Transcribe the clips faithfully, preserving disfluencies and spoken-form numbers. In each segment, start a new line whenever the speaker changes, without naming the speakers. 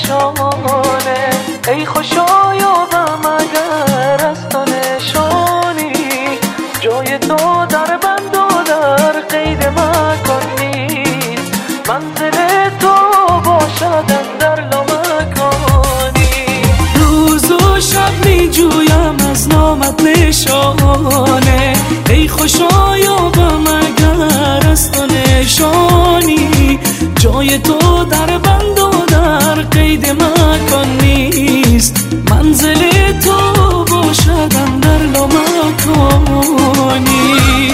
نشانه، ای خوشا یابم اگر از تو نشانی، جای تو در بند و در قید مکان نیست، منزل تو باشد اندر لامکانی. روز و شب می جویم از نامت نشانه، ای خوشا یابم اگر از تو نشانی، جای تو در بند و در قید مکان نیست، منزل تو باشد اندر لامکانی.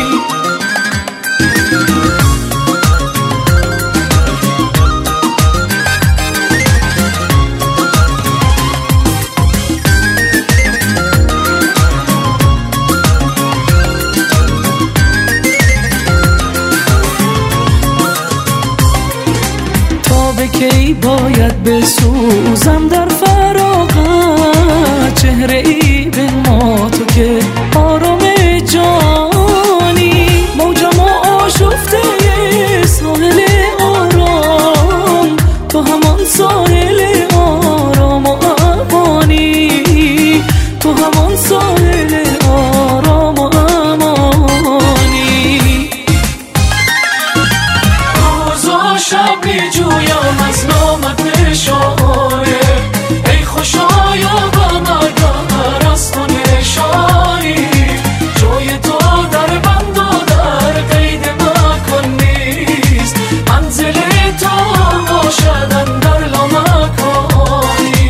کی باید بسوزم در فراغت، چهره ای به ما تو که آرام جانی، موجم و آشفته ساحل آرام، تو همان ساحل آرام و امانی، تو همان ساحل آرام و امانی. روز و شب می جویم از نامت نشانه، ای خوشا یابم اگر از تو نشانی، جای تو در بند و در قید مکان نیست، منزل تو باشد اندر لامکانی.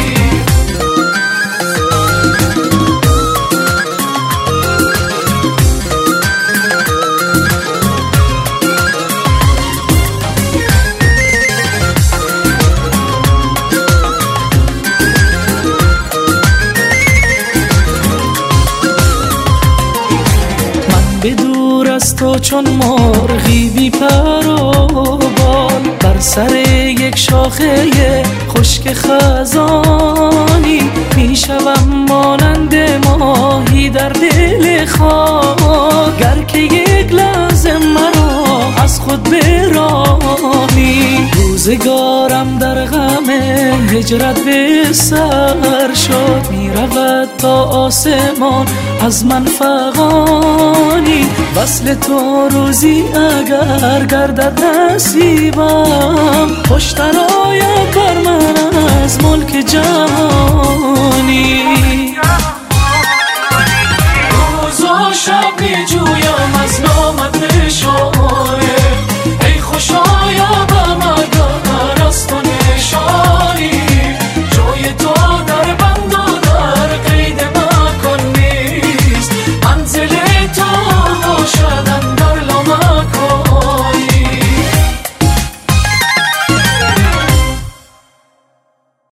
به دور از تو چون مرغی بی پر و بال، بر سر یک شاخه خشک خزانی، میشوم مانند ماهی در دل خاک، گر که یک لحظه مرا از خود برانی. روزگارم در غم هجرت به سر شد، میرود تا آسمان از من فغانی، وصل تو روزی اگر گردد نصیبم، خوشتر آید بر من از ملک جهان.